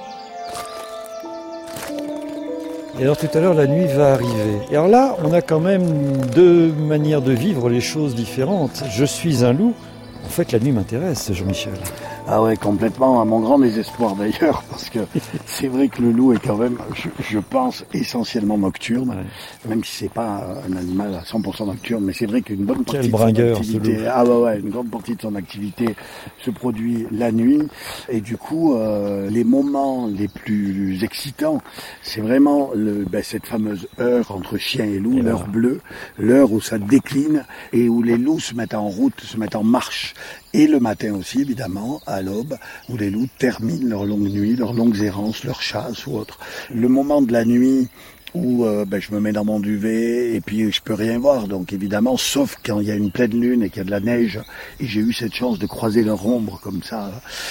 Et alors tout à l'heure, la nuit va arriver. Et alors là, on a quand même deux manières de vivre les choses différentes. Je suis un loup. En fait, la nuit m'intéresse, Jean-Michel. Ah ouais, complètement, à mon grand désespoir d'ailleurs, parce que c'est vrai que le loup est quand même, je pense, essentiellement nocturne, même si c'est pas un animal à 100% nocturne, mais c'est vrai qu'une bonne partie de son activité, une grande partie de son activité se produit la nuit, et du coup, les moments les plus excitants, c'est vraiment cette fameuse heure entre chien et loup, l'heure bleue, l'heure où ça décline, et où les loups se mettent en route, se mettent en marche, et le matin aussi, évidemment, à l'aube, où les loups terminent leur longue nuit, leurs longues errances, leur chasse ou autre. Le moment de la nuit où je me mets dans mon duvet et puis je peux rien voir, donc évidemment, sauf quand il y a une pleine lune et qu'il y a de la neige, et j'ai eu cette chance de croiser leur ombre comme ça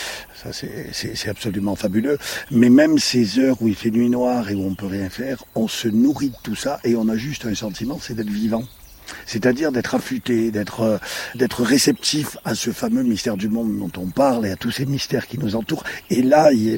c'est absolument fabuleux. Mais même ces heures où il fait nuit noire et où on peut rien faire, on se nourrit de tout ça et on a juste un sentiment, c'est d'être vivant. C'est-à-dire d'être affûté, d'être réceptif à ce fameux mystère du monde dont on parle et à tous ces mystères qui nous entourent. Et là, il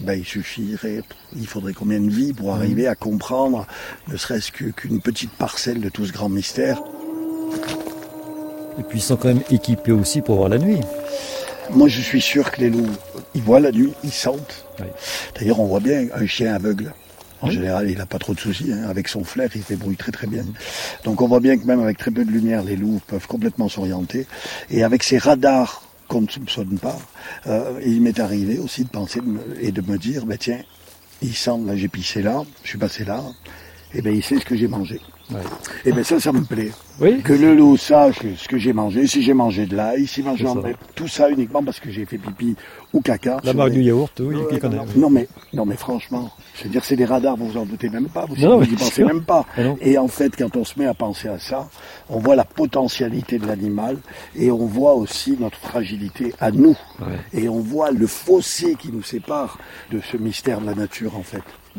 faudrait combien de vies pour arriver à comprendre, ne serait-ce qu'une petite parcelle de tout ce grand mystère. Et puis ils sont quand même équipés aussi pour voir la nuit. Moi, je suis sûr que les loups, ils voient la nuit, ils sentent. Oui. D'ailleurs, on voit bien un chien aveugle. En général, il n'a pas trop de soucis. Avec son flair, il se débrouille très très bien. Donc on voit bien que même avec très peu de lumière, les loups peuvent complètement s'orienter. Et avec ces radars qu'on ne soupçonne pas, il m'est arrivé aussi de penser et de me dire, tiens, il sent, là j'ai pissé là, je suis passé là, et il sait ce que j'ai mangé. Ouais. Et ça me plaît. Oui. Que le loup sache ce que j'ai mangé, si j'ai mangé de l'ail, si j'ai mangé tout ça uniquement parce que j'ai fait pipi ou caca. La marque du yaourt, oui, il connaît. Non mais franchement, je veux dire, c'est des radars, vous en doutez même pas, vous n'y pensez même pas. Et en fait, quand on se met à penser à ça, on voit la potentialité de l'animal et on voit aussi notre fragilité à nous. Ouais. Et on voit le fossé qui nous sépare de ce mystère de la nature, en fait.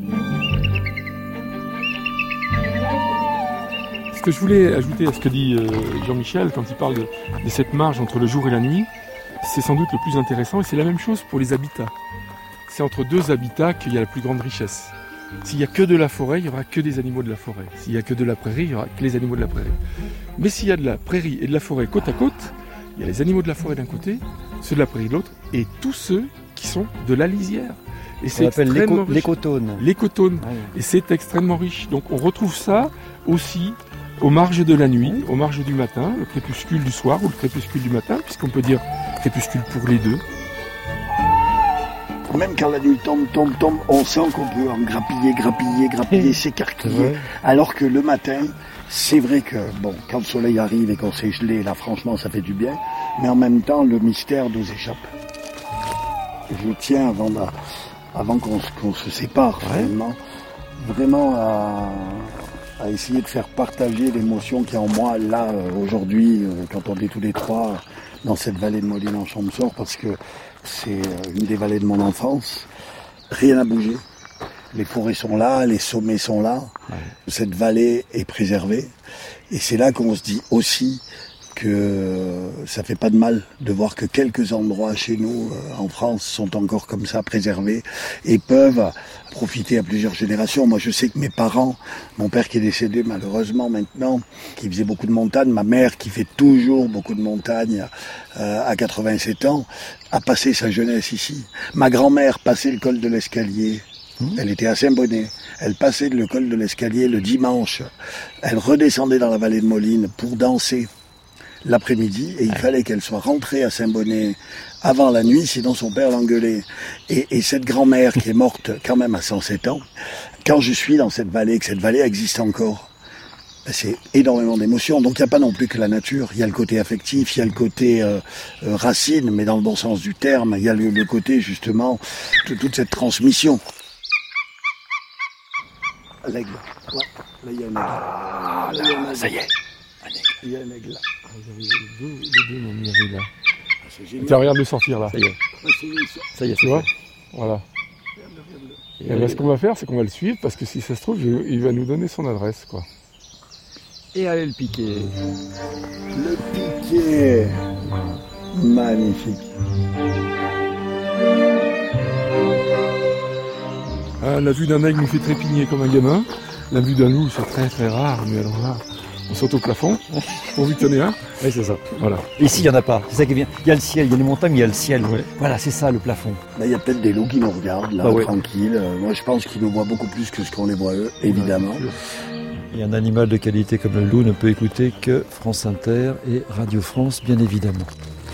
Ce que je voulais ajouter à ce que dit Jean-Michel quand il parle de cette marge entre le jour et la nuit, c'est sans doute le plus intéressant et c'est la même chose pour les habitats. C'est entre deux habitats qu'il y a la plus grande richesse. S'il n'y a que de la forêt, il n'y aura que des animaux de la forêt. S'il n'y a que de la prairie, il n'y aura que les animaux de la prairie. Mais s'il y a de la prairie et de la forêt côte à côte, il y a les animaux de la forêt d'un côté, ceux de la prairie de l'autre, et tous ceux qui sont de la lisière. Et c'est appelle l'écotone. L'écotone. Ah, oui. Et c'est extrêmement riche. Donc on retrouve ça aussi aux marges de la nuit, aux marges du matin, le crépuscule du soir ou le crépuscule du matin, puisqu'on peut dire crépuscule pour les deux. Même quand la nuit tombe, on sent qu'on peut en grappiller, s'écarquiller. Alors que le matin, c'est vrai que, bon, quand le soleil arrive et qu'on s'est gelé, là, franchement, ça fait du bien. Mais en même temps, le mystère nous échappe. Je tiens, avant qu'on se sépare, vraiment à essayer de faire partager l'émotion qu'il y a en moi, là, aujourd'hui, quand on est tous les trois dans cette vallée de Moline en Champsaur, parce que c'est une des vallées de mon enfance. Rien n'a bougé. Les forêts sont là, les sommets sont là. Ouais. Cette vallée est préservée. Et c'est là qu'on se dit aussi que ça fait pas de mal de voir que quelques endroits chez nous, en France, sont encore comme ça préservés et peuvent profiter à plusieurs générations. Moi, je sais que mes parents, mon père qui est décédé malheureusement maintenant, qui faisait beaucoup de montagne, ma mère qui fait toujours beaucoup de montagne à 87 ans, a passé sa jeunesse ici. Ma grand-mère passait le col de l'Escalier. Elle était à Saint-Bonnet. Elle passait le col de l'Escalier le dimanche. Elle redescendait dans la vallée de Moline pour danser l'après-midi, et il fallait qu'elle soit rentrée à Saint-Bonnet avant la nuit, sinon son père l'engueulait. Et cette grand-mère qui est morte quand même à 107 ans, quand je suis dans cette vallée, que cette vallée existe encore, c'est énormément d'émotions. Donc il n'y a pas non plus que la nature, il y a le côté affectif, il y a le côté racine, mais dans le bon sens du terme, il y a le côté justement de toute cette transmission. L'aigle, ouais, là il y a un aigle. Ah, là, ça y est. Il y a un aigle là. Les deux m'ont mis là. Tiens, regarde le sortir là. Ça y est. Ça y est, tu vois. Voilà. Et là, ce qu'on va faire, c'est qu'on va le suivre parce que si ça se trouve, il va nous donner son adresse, quoi. Et aller le piquer. Le piquer. Magnifique. Ah, la vue d'un aigle nous fait trépigner comme un gamin. La vue d'un loup, c'est très très rare, mais alors là, on saute au plafond, pourvu qu'il y en ait un. Oui, c'est ça. Voilà. Et ici, il n'y en a pas. C'est ça qui est bien. Il y a le ciel, il y a les montagnes, mais il y a le ciel. Ouais. Voilà, c'est ça le plafond. Là, il y a peut-être des loups qui nous regardent, là, tranquilles. Moi, je pense qu'ils nous voient beaucoup plus que ce qu'on les voit eux, évidemment. Et un animal de qualité comme le loup ne peut écouter que France Inter et Radio France, bien évidemment.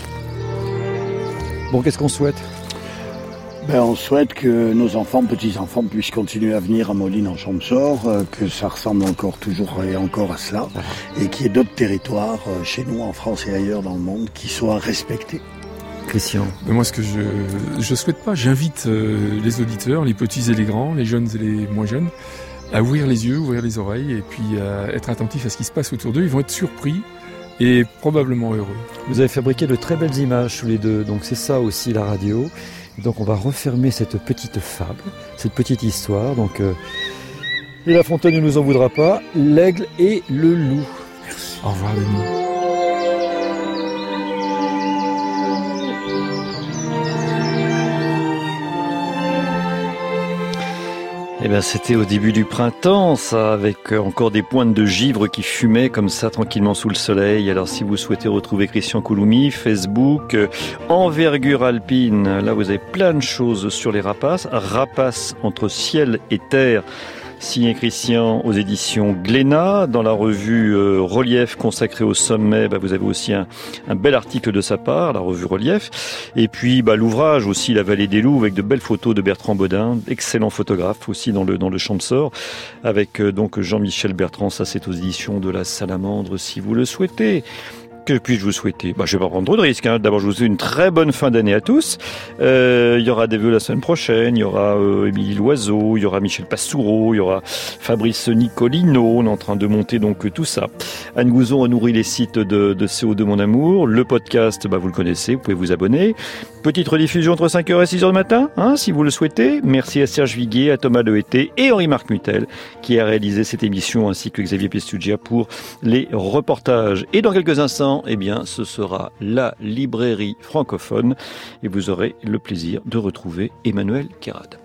Bon, qu'est-ce qu'on souhaite ? On souhaite que nos enfants, petits-enfants puissent continuer à venir à Moline en Champsaur, que ça ressemble encore toujours et encore à cela, et qu'il y ait d'autres territoires chez nous, en France et ailleurs dans le monde, qui soient respectés. Christian. Mais moi, ce que je souhaite pas, j'invite les auditeurs, les petits et les grands, les jeunes et les moins jeunes, à ouvrir les yeux, ouvrir les oreilles, et puis à être attentifs à ce qui se passe autour d'eux. Ils vont être surpris et probablement heureux. Vous avez fabriqué de très belles images tous les deux, donc c'est ça aussi la radio. Donc on va refermer cette petite fable, cette petite histoire. Donc et La Fontaine ne nous en voudra pas, l'aigle et le loup. Merci. Au revoir Denis. Eh bien, c'était au début du printemps, ça, avec encore des pointes de givre qui fumaient comme ça tranquillement sous le soleil. Alors, si vous souhaitez retrouver Christian Couloumi, Facebook, Envergure Alpine, là vous avez plein de choses sur les rapaces. Rapaces entre ciel et terre, signé Christian aux éditions Glénat. Dans la revue Relief consacrée au sommet, vous avez aussi un bel article de sa part, la revue Relief. Et puis l'ouvrage aussi, La Vallée des Loups, avec de belles photos de Bertrand Bodin, excellent photographe aussi dans le Champsaur, avec donc Jean-Michel Bertrand. Ça, c'est aux éditions de la Salamandre, si vous le souhaitez. Que puis-je vous souhaiter ? Je vais pas prendre trop de risques. D'abord, je vous souhaite une très bonne fin d'année à tous. Il y aura des vœux la semaine prochaine. Il y aura Émilie Loiseau, il y aura Michel Pastoureau, il y aura Fabrice Nicolino. On est en train de monter donc tout ça. Anne Gouzon a nourri les sites de CO2 Mon Amour. Le podcast, vous le connaissez, vous pouvez vous abonner. Petite rediffusion entre 5h et 6h du matin, si vous le souhaitez. Merci à Serge Viguier, à Thomas Lehété et Henri-Marc Mutel qui a réalisé cette émission, ainsi que Xavier Pestugia pour les reportages. Et dans quelques instants, ce sera la librairie francophone et vous aurez le plaisir de retrouver Emmanuel Kérad.